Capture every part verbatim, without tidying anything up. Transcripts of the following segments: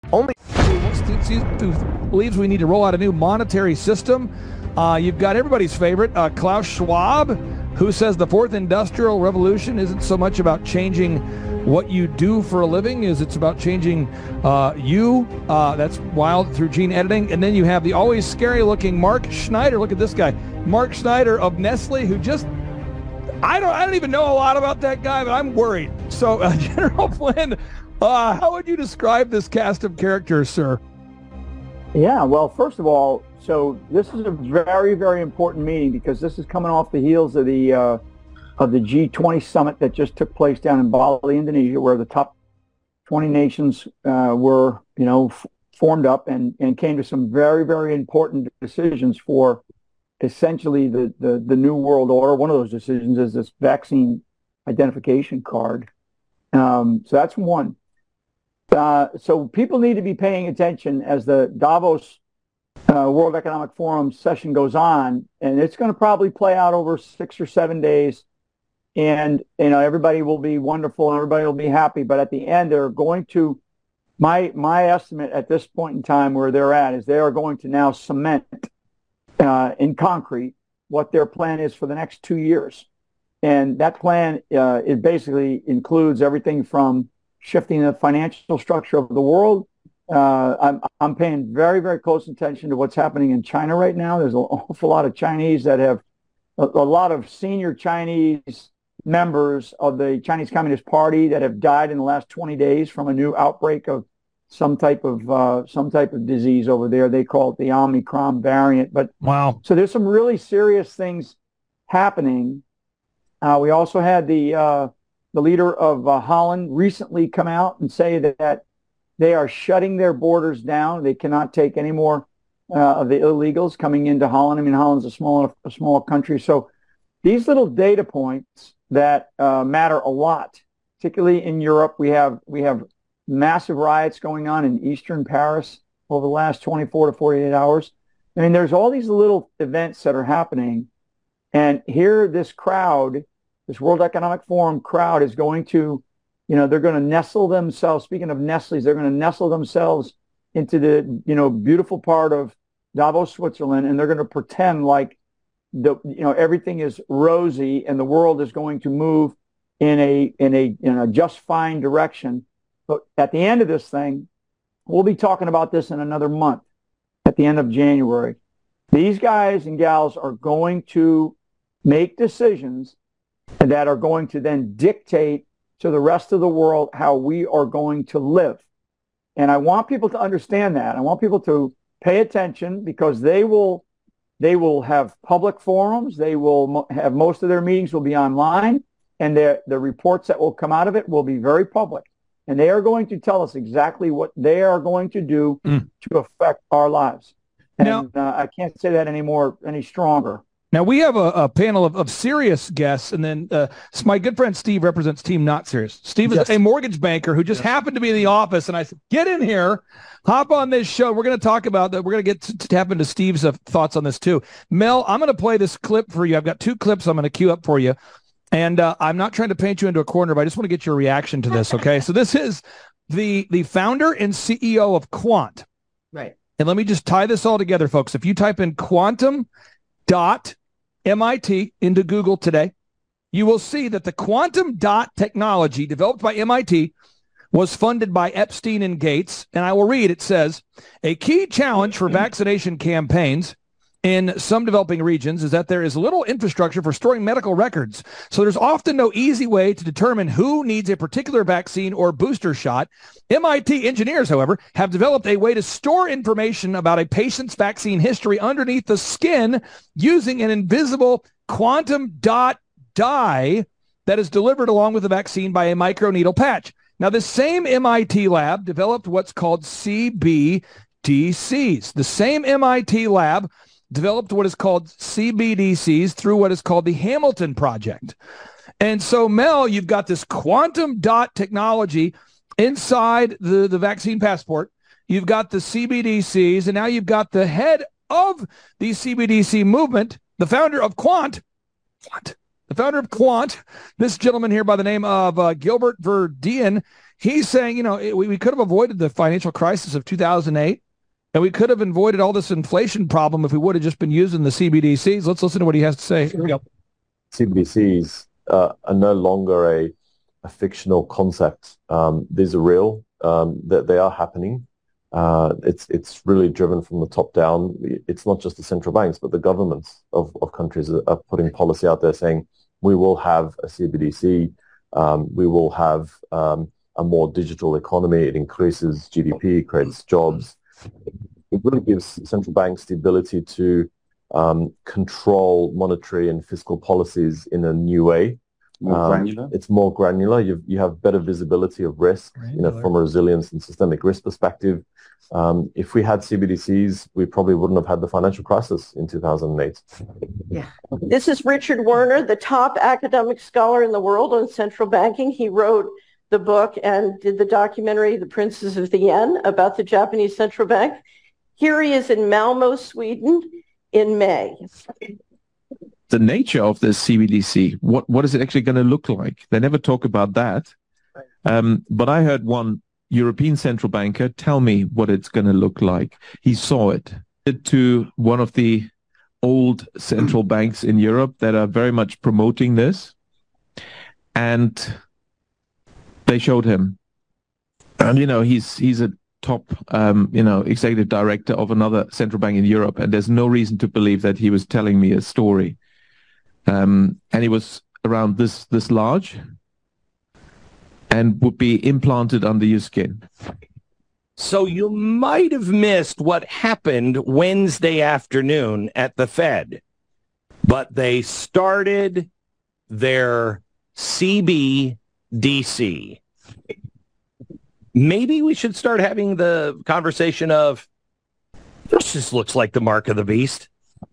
only who believes we need to roll out a new monetary system. Uh, you've got everybody's favorite, uh, Klaus Schwab, who says the fourth industrial revolution isn't so much about changing what you do for a living, is it's about changing uh, you. Uh, that's wild through gene editing. And then you have the always scary-looking Mark Schneider. Look at this guy, Mark Schneider of Nestle, who just I don't I don't even know a lot about that guy, but I'm worried. So, uh, General Flynn, uh, how would you describe this cast of characters, sir? Yeah, well, first of all, so this is a very, very important meeting because this is coming off the heels of the uh, of the G twenty summit that just took place down in Bali, Indonesia, where the top twenty nations uh, were, you know, f- formed up and, and came to some very, very important decisions for essentially the, the, the new world order. One of those decisions is this vaccine identification card. Um, so that's one. Uh, so people need to be paying attention as the Davos uh, World Economic Forum session goes on, and it's going to probably play out over six or seven days. And, you know, everybody will be wonderful and everybody will be happy. But at the end, they're going to, my, my estimate at this point in time where they're at is they are going to now cement uh, in concrete what their plan is for the next two years. And that plan, uh, it basically includes everything from shifting the financial structure of the world. Uh, I'm, I'm paying very, very close attention to what's happening in China right now. There's an awful lot of Chinese that have, a, a lot of senior Chinese members of the Chinese Communist Party that have died in the last twenty days from a new outbreak of some type of uh, some type of disease over there. They call it the Omicron variant. But wow. So there's some really serious things happening. Uh, we also had the uh, the leader of uh, Holland recently come out and say that, that they are shutting their borders down. They cannot take any more uh, of the illegals coming into Holland. I mean, Holland's a small a small country, so these little data points that uh, matter a lot, particularly in Europe. We have we have massive riots going on in eastern Paris over the last twenty-four to forty-eight hours. I mean, there's all these little events that are happening, and here this crowd, this World Economic Forum crowd, is going to, you know, they're going to nestle themselves. Speaking of Nestle's, they're going to nestle themselves into the, you know, beautiful part of Davos, Switzerland, and they're going to pretend like the, you know, everything is rosy and the world is going to move in a in a in a just fine direction. But at the end of this thing, we'll be talking about this in another month, at the end of January. These guys and gals are going to make decisions that are going to then dictate to the rest of the world how we are going to live. And I want people to understand that. I want people to pay attention because they will they will have public forums. They will mo- have most of their meetings will be online, and the the reports that will come out of it will be very public. And they are going to tell us exactly what they are going to do mm. to affect our lives. And now, uh, I can't say that anymore, any stronger. Now, we have a, a panel of, of serious guests, and then uh, my good friend Steve represents Team Not Serious. Steve is yes. a mortgage banker who just yes. happened to be in the office, and I said, get in here, hop on this show. We're going to talk about that. We're going to get to tap into Steve's uh, thoughts on this, too. Mel, I'm going to play this clip for you. I've got two clips I'm going to queue up for you. And uh, I'm not trying to paint you into a corner, but I just want to get your reaction to this, okay? So this is the the founder and C E O of Quant. Right. And let me just tie this all together, folks. If you type in quantum dot M I T into Google today, you will see that the quantum dot technology developed by M I T was funded by Epstein and Gates. And I will read, it says, a key challenge for vaccination campaigns in some developing regions is that there is little infrastructure for storing medical records. So there's often no easy way to determine who needs a particular vaccine or booster shot. M I T engineers, however, have developed a way to store information about a patient's vaccine history underneath the skin using an invisible quantum dot dye that is delivered along with the vaccine by a microneedle patch. Now, this same M I T lab developed what's called C B D Cs. The same M I T lab developed what is called C B D Cs through what is called the Hamilton Project. And so, Mel, you've got this quantum dot technology inside the, the vaccine passport. You've got the C B D Cs, and now you've got the head of the C B D C movement, the founder of Quant, Quant the founder of Quant, this gentleman here by the name of uh, Gilbert Verdian, he's saying, you know, it, we, we could have avoided the financial crisis of two thousand eight, and we could have avoided all this inflation problem if we would have just been using the C B D Cs. Let's listen to what he has to say. Here we go. C B D Cs uh, are no longer a, a fictional concept. Um, these are real. Um, they, they are happening. Uh, it's it's really driven from the top down. It's not just the central banks, but the governments of, of countries are, are putting policy out there saying we will have a C B D C, um, we will have um, a more digital economy. It increases G D P, creates jobs. It really gives central banks the ability to um, control monetary and fiscal policies in a new way. More um, granular? It's more granular. You you have better visibility of risk, granular. you know, from a resilience and systemic risk perspective. Um, if we had C B D Cs, we probably wouldn't have had the financial crisis in two thousand eight. Yeah. This is Richard Werner, the top academic scholar in the world on central banking. He wrote the book and did the documentary, The Princes of the Yen, about the Japanese central bank. Here he is in Malmo, Sweden in May. The nature of this C B D C, what, what is it actually going to look like? They never talk about that. Um, but I heard one European central banker tell me what it's going to look like. He saw it to one of the old central banks in Europe that are very much promoting this. And they showed him. And, you know, he's he's a top, um, you know, executive director of another central bank in Europe. And there's no reason to believe that he was telling me a story. Um, and he was around this this large and would be implanted under your skin. So you might have missed what happened Wednesday afternoon at the Fed, but they started their C B D C. Maybe we should start having the conversation of, this just looks like the mark of the beast.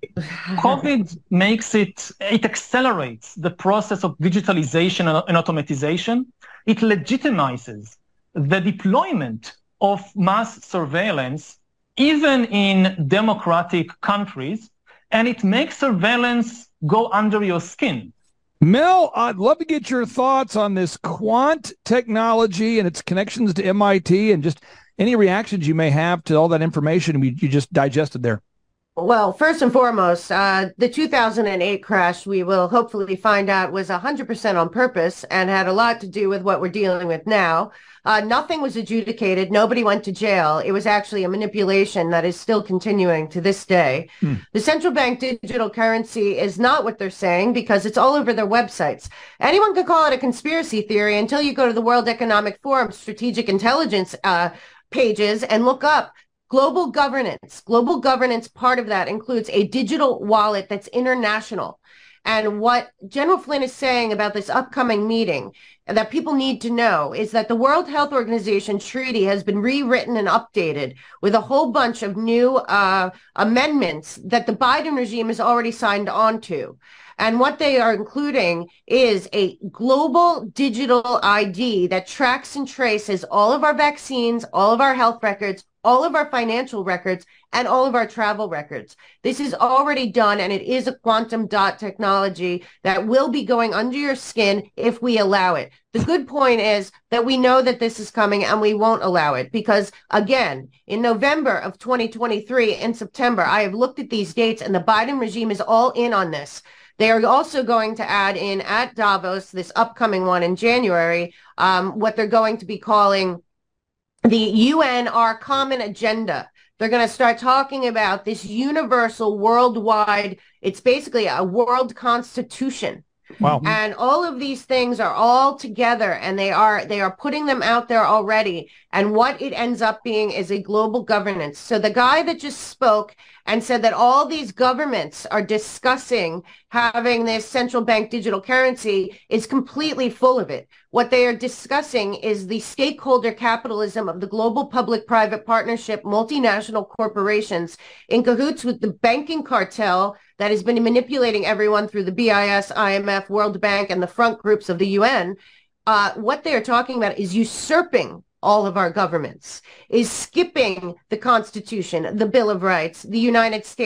COVID makes it, it accelerates the process of digitalization and automatization. It legitimizes the deployment of mass surveillance, even in democratic countries, and it makes surveillance go under your skin. Mel, I'd love to get your thoughts on this quant technology and its connections to M I T, and just any reactions you may have to all that information we, you just digested there. Well, first and foremost, uh, the two thousand eight crash, we will hopefully find out, was one hundred percent on purpose and had a lot to do with what we're dealing with now. Uh, nothing was adjudicated. Nobody went to jail. It was actually a manipulation that is still continuing to this day. Hmm. The central bank digital currency is not what they're saying, because it's all over their websites. Anyone could call it a conspiracy theory until you go to the World Economic Forum strategic intelligence uh, pages and look up global governance. Global governance, part of that includes a digital wallet that's international. And what General Flynn is saying about this upcoming meeting that people need to know is that the World Health Organization treaty has been rewritten and updated with a whole bunch of new uh, amendments that the Biden regime has already signed on to. And what they are including is a global digital I D that tracks and traces all of our vaccines, all of our health records, all of our financial records, and all of our travel records. This is already done, and it is a quantum dot technology that will be going under your skin if we allow it. The good point is that we know that this is coming, and we won't allow it because, again, in November of twenty twenty-three, in September, I have looked at these dates, and the Biden regime is all in on this. They are also going to add in at Davos, this upcoming one in January, um, what they're going to be calling the U N, our common agenda. They're going to start talking about this universal worldwide, it's basically a world constitution. Wow. And all of these things are all together, and they are they are putting them out there already. And what it ends up being is a global governance. So the guy that just spoke and said that all these governments are discussing having this central bank digital currency is completely full of it. What they are discussing is the stakeholder capitalism of the global public-private partnership, multinational corporations in cahoots with the banking cartel that has been manipulating everyone through the B I S, I M F, World Bank, and the front groups of the U N. Uh, what they are talking about is usurping all of our governments, is skipping the Constitution, the Bill of Rights, the United States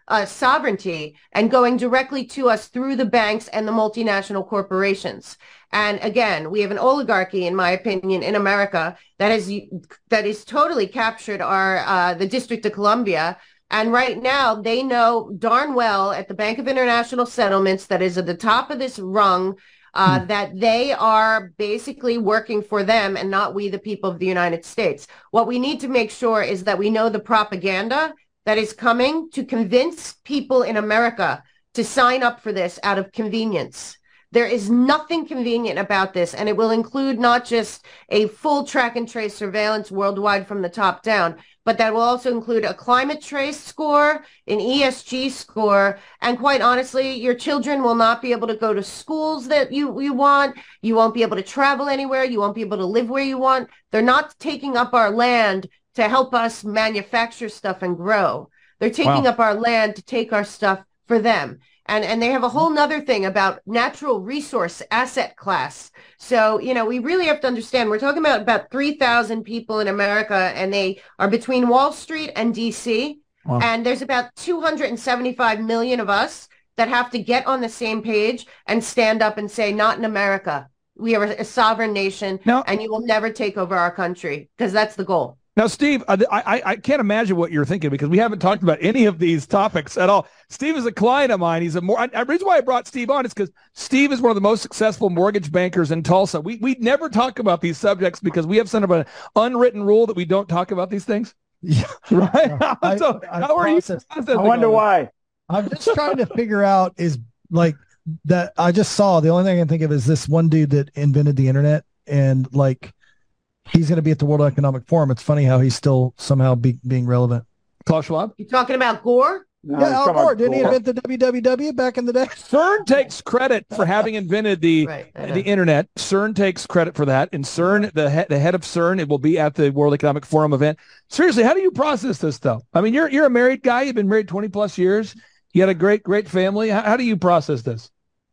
uh, sovereignty and going directly to us through the banks and the multinational corporations. And again, we have an oligarchy, in my opinion, in America that has that is totally captured our uh, the District of Columbia. And right now, they know darn well at the Bank of International Settlements, that is at the top of this rung, uh, hmm. that they are basically working for them and not we, the people of the United States. What we need to make sure is that we know the propaganda that is coming to convince people in America to sign up for this out of convenience. There is nothing convenient about this, and it will include not just a full track and trace surveillance worldwide from the top down, but that will also include a climate trace score, an E S G score, and quite honestly, your children will not be able to go to schools that you, you want. You won't be able to travel anywhere. You won't be able to live where you want. They're not taking up our land to help us manufacture stuff and grow. They're taking wow. up our land to take our stuff for them. And, and they have a whole nother thing about natural resource asset class. So, you know, we really have to understand, we're talking about about three thousand people in America, and they are between Wall Street and D C. Wow. And there's about two hundred seventy-five million of us that have to get on the same page and stand up and say, not in America. We are a sovereign nation, now, and you will never take over our country, because that's the goal. Now, Steve, I, I I can't imagine what you're thinking, because we haven't talked about any of these topics at all. Steve is a client of mine. He's a more. I, the reason why I brought Steve on is because Steve is one of the most successful mortgage bankers in Tulsa. We we never talk about these subjects because we have sort of an unwritten rule that we don't talk about these things. Yeah, right. I, so I, how are you? I wonder why. I'm just trying to figure out is like that. I just saw the only thing I can think of is this one dude that invented the internet, and like. He's going to be at the World Economic Forum. It's funny how he's still somehow be, being relevant. Klaus Schwab? You talking about Gore? No, yeah, Al Gore. Didn't he invent the W W W back in the day? CERN takes credit for having invented the right, the internet. CERN takes credit for that. And CERN, the, he, the head of CERN, it will be at the World Economic Forum event. Seriously, how do you process this, though? I mean, you're you're a married guy. You've been married twenty plus years. You had a great, great family. How, how do you process this?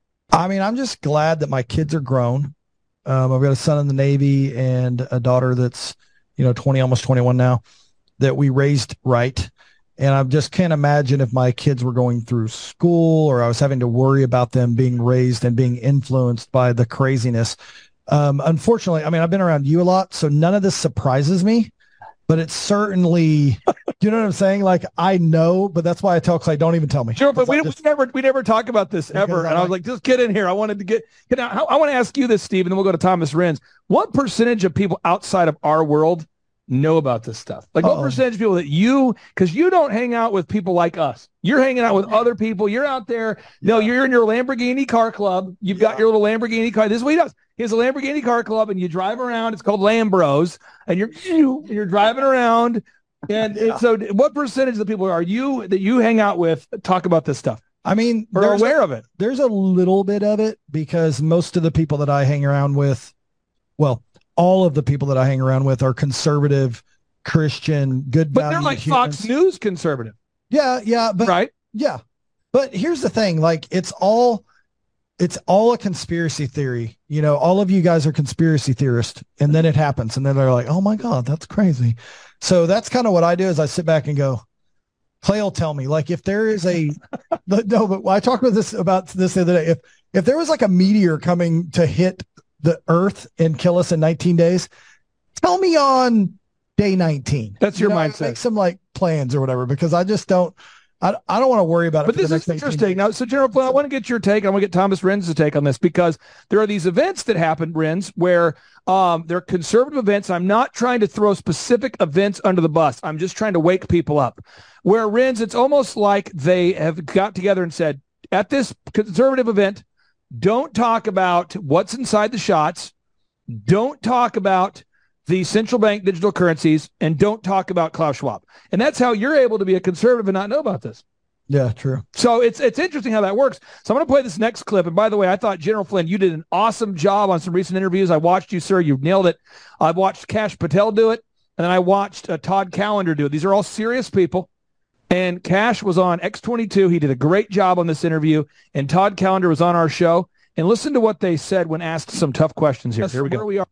I mean, I'm just glad that my kids are grown. Um, I've got a son in the Navy and a daughter that's, you know, twenty, almost twenty-one now, that we raised right. And I just can't imagine if my kids were going through school or I was having to worry about them being raised and being influenced by the craziness. Um, unfortunately, I mean, I've been around you a lot, so none of this surprises me, but it's certainly, you know what I'm saying? Like, I know, but that's why I tell Clay, don't even tell me. Sure, but we, just, we never we never talk about this ever. And I was like, just get in here. I wanted to get, get out. I want to ask you this, Steve, and then we'll go to Thomas Renz. What percentage of people outside of our world know about this stuff? Like, Uh-oh. what percentage of people that you, because you don't hang out with people like us. You're hanging out with other people. You're out there. Yeah. No, you're in your Lamborghini car club. You've yeah. got your little Lamborghini car. This is what he does. He has a Lamborghini car club, and you drive around. It's called Lambros, and you're you're driving around. And, yeah. and so, what percentage of the people are you that you hang out with talk about this stuff? I mean, or are aware a, of it? There's a little bit of it, because most of the people that I hang around with, well, all of the people that I hang around with are conservative, Christian, good. But they're like humans. Fox News conservative. Yeah, yeah, but right, yeah. But here's the thing: like, it's all. It's all a conspiracy theory. You know, all of you guys are conspiracy theorists, and then it happens. And then they're like, oh my God, that's crazy. So that's kind of what I do is I sit back and go, Clay will tell me, like, if there is a, no, but I talked about this, about this the other day. If, if there was like a meteor coming to hit the earth and kill us in nineteen days, tell me on day nineteen. That's your you know, mindset. Make some like plans or whatever, because I just don't, I, I don't want to worry about it. But this is interesting. Now, so General Flynn, I want to get your take. I want to get Thomas Renz's take on this, because there are these events that happen, Renz, where um, they're conservative events. I'm not trying to throw specific events under the bus. I'm just trying to wake people up. Where, Renz, it's almost like they have got together and said, at this conservative event, don't talk about what's inside the shots. Don't talk about the central bank digital currencies, and don't talk about Klaus Schwab. And that's how you're able to be a conservative and not know about this. Yeah, true. So it's it's interesting how that works. So I'm going to play this next clip. And by the way, I thought, General Flynn, you did an awesome job on some recent interviews. I watched you, sir. You nailed it. I've watched Kash Patel do it, and then I watched uh, Todd Callender do it. These are all serious people. And Kash was on X twenty-two. He did a great job on this interview. And Todd Callender was on our show. And listen to what they said when asked some tough questions here. That's here we go. Where we are.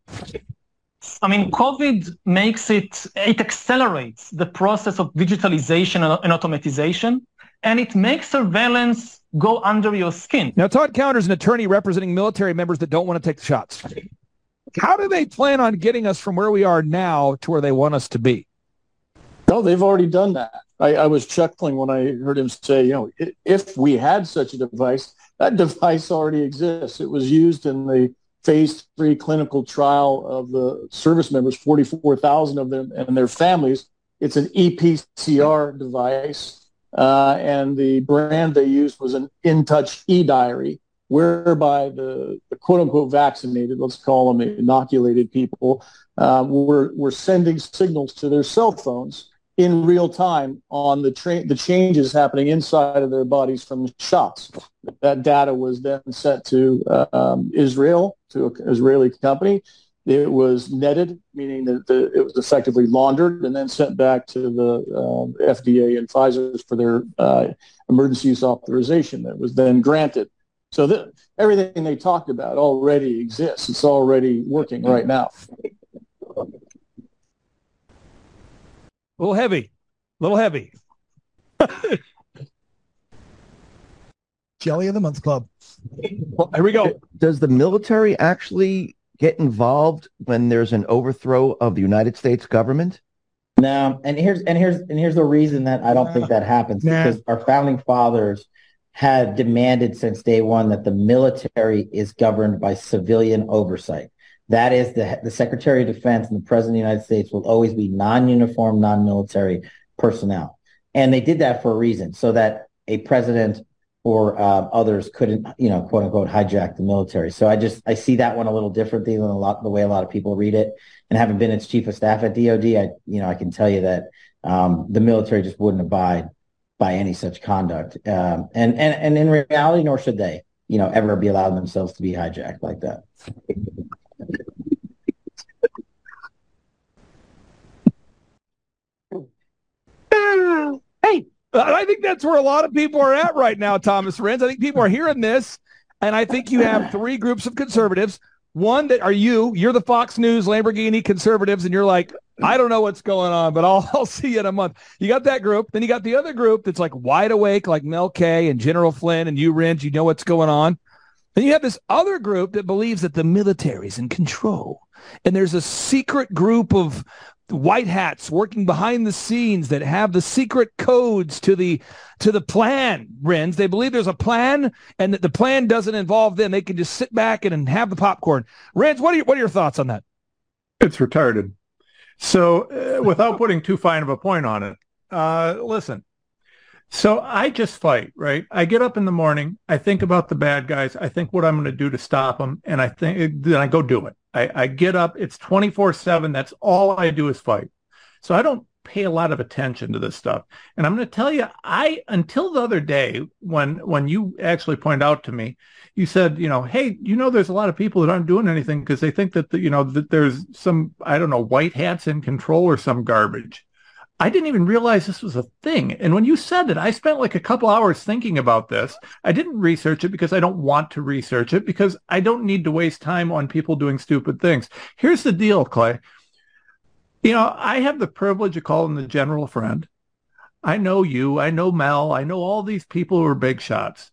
I mean, COVID makes it, it accelerates the process of digitalization and automatization. and it makes surveillance go under your skin. Now, Todd Counter is an attorney representing military members that don't want to take the shots. How do they plan on getting us from where we are now to where they want us to be? No, they've already done that. I, I was chuckling when I heard him say, you know, if we had such a device, that device already exists. It was used in the phase three clinical trial of the service members, forty-four thousand of them and their families. It's an E P C R device, uh, and the brand they used was an InTouch eDiary, whereby the, the quote-unquote vaccinated, let's call them inoculated people, uh, were, were sending signals to their cell phones in real time on the tra- the changes happening inside of their bodies from the shots. That data was then sent to uh, um, Israel, to an Israeli company. It was netted, meaning that the, it was effectively laundered and then sent back to the um, F D A and Pfizer for their uh, emergency use authorization that was then granted. So the, everything they talked about already exists. It's already working right now. A little heavy, a little heavy. Jelly of the Month Club. Well, here we go. Does the military actually get involved when there's an overthrow of the United States government? No, and here's and here's and here's the reason that I don't think that happens, Nah. because our founding fathers had demanded since day one that the military is governed by civilian oversight. That is, the, the Secretary of Defense and the President of the United States will always be non-uniform, non-military personnel. And they did that for a reason, so that a president or uh, others couldn't, you know, quote unquote, hijack the military. So I just, I see that one a little differently than a lot, the way a lot of people read it. And having been its chief of staff at D O D, I, you know, I can tell you that um, the military just wouldn't abide by any such conduct. Um, and, and, and in reality, nor should they, you know, ever be allowed themselves to be hijacked like that. Hey, I think that's where a lot of people are at right now, Thomas Renz. I think people are hearing this, and I think you have three groups of conservatives. One that are you, you're the Fox News, Lamborghini conservatives, and you're like, I don't know what's going on, but I'll, I'll see you in a month. You got that group. Then you got the other group that's like wide awake, like Mel K and General Flynn and you, Renz, you know what's going on. Then you have this other group that believes that the military's in control. And there's a secret group of white hats working behind the scenes that have the secret codes to the to the plan, Renz. They believe there's a plan and that the plan doesn't involve them. They can just sit back and, and have the popcorn. Renz, what are your, what are your thoughts on that? It's retarded. So uh, without putting too fine of a point on it, uh, listen. So I just fight, right? I get up in the morning. I think about the bad guys. I think what I'm going to do to stop them. And I think then I go do it. I, I get up. It's twenty-four seven. That's all I do is fight. So I don't pay a lot of attention to this stuff. And I'm going to tell you, I, until the other day, when, when you actually pointed out to me, you said, you know, hey, you know, there's a lot of people that aren't doing anything because they think that, the, you know, that there's some, I don't know, white hats in control or some garbage. I didn't even realize this was a thing. And when you said it, I spent like a couple hours thinking about this. I didn't research it because I don't want to research it, because I don't need to waste time on people doing stupid things. Here's the deal, Clay. You know, I have the privilege of calling the general a friend. I know you. I know Mel. I know all these people who are big shots.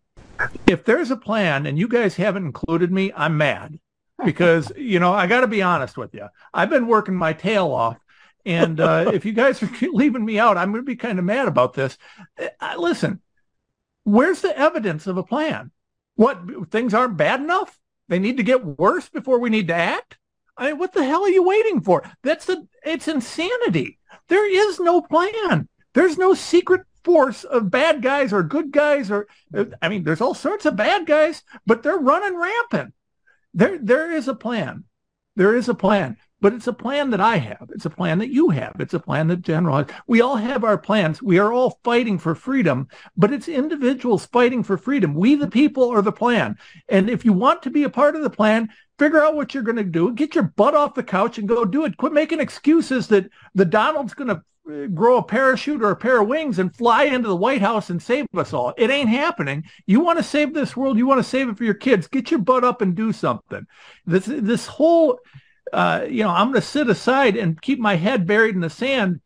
If there's a plan and you guys haven't included me, I'm mad. Because, you know, I got to be honest with you. I've been working my tail off. And uh, if you guys are leaving me out, I'm going to be kind of mad about this. Uh, listen, where's the evidence of a plan? What, things aren't bad enough? They need to get worse before we need to act? I mean, what the hell are you waiting for? That's the, it's insanity. There is no plan. There's no secret force of bad guys or good guys, or, I mean, there's all sorts of bad guys, but they're running rampant. There, there is a plan. There is a plan. But it's a plan that I have. It's a plan that you have. It's a plan that General has. We all have our plans. We are all fighting for freedom, but it's individuals fighting for freedom. We, the people, are the plan. And if you want to be a part of the plan, figure out what you're going to do. Get your butt off the couch and go do it. Quit making excuses that the Donald's going to grow a parachute or a pair of wings and fly into the White House and save us all. It ain't happening. You want to save this world. You want to save it for your kids. Get your butt up and do something. This, this whole... Uh, you know, I'm going to sit aside and keep my head buried in the sand.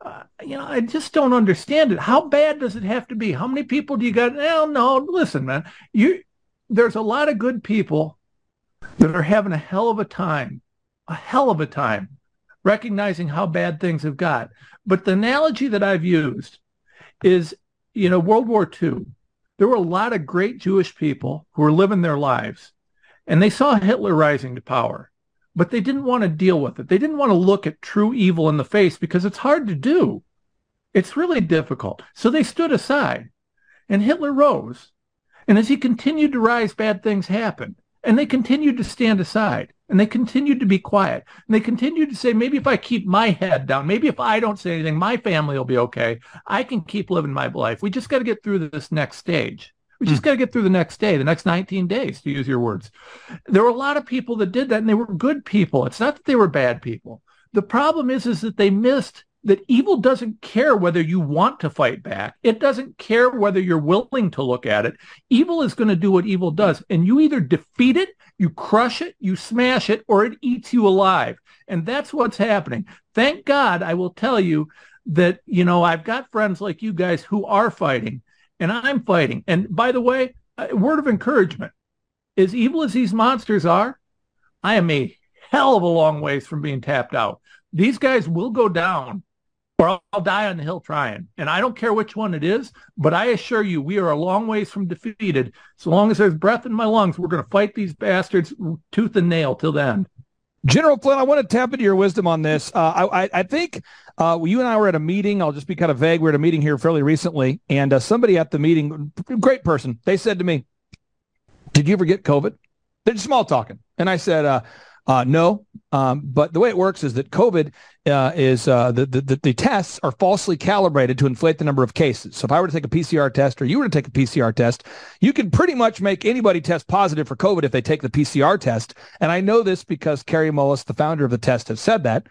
uh, you know, I just don't understand it. How bad does it have to be? How many people do you got? No, no, listen, man, you, there's a lot of good people that are having a hell of a time, a hell of a time, recognizing how bad things have got. But the analogy that I've used is, you know, World War Two, there were a lot of great Jewish people who were living their lives, and they saw Hitler rising to power, but they didn't want to deal with it. They didn't want to look at true evil in the face because it's hard to do. It's really difficult. So they stood aside, and Hitler rose. And as he continued to rise, bad things happened. And they continued to stand aside, and they continued to be quiet. And they continued to say, maybe if I keep my head down, maybe if I don't say anything, my family will be okay. I can keep living my life. We just got to get through this next stage. We just got to get through the next day, the next nineteen days, to use your words. There were a lot of people that did that, and they were good people. It's not that they were bad people. The problem is, is that they missed that evil doesn't care whether you want to fight back. It doesn't care whether you're willing to look at it. Evil is going to do what evil does, and you either defeat it, you crush it, you smash it, or it eats you alive. And that's what's happening. Thank God, I will tell you that, you know, I've got friends like you guys who are fighting, and I'm fighting. And by the way, a word of encouragement, as evil as these monsters are, I am a hell of a long ways from being tapped out. These guys will go down, or I'll, I'll die on the hill trying. And I don't care which one it is, but I assure you, we are a long ways from defeated. So long as there's breath in my lungs, we're going to fight these bastards tooth and nail till the end. General Flynn, I want to tap into your wisdom on this. Uh, I, I think uh, you and I were at a meeting. I'll just be kind of vague. We were at a meeting here fairly recently, and uh, somebody at the meeting, great person, they said to me, did you ever get COVID? They're just small talking. And I said, uh, Uh, no, um, but the way it works is that COVID uh, is uh, the, the the tests are falsely calibrated to inflate the number of cases. So if I were to take a P C R test, or you were to take a P C R test, you can pretty much make anybody test positive for COVID if they take the P C R test. And I know this because Kary Mullis, the founder of the test, has said that.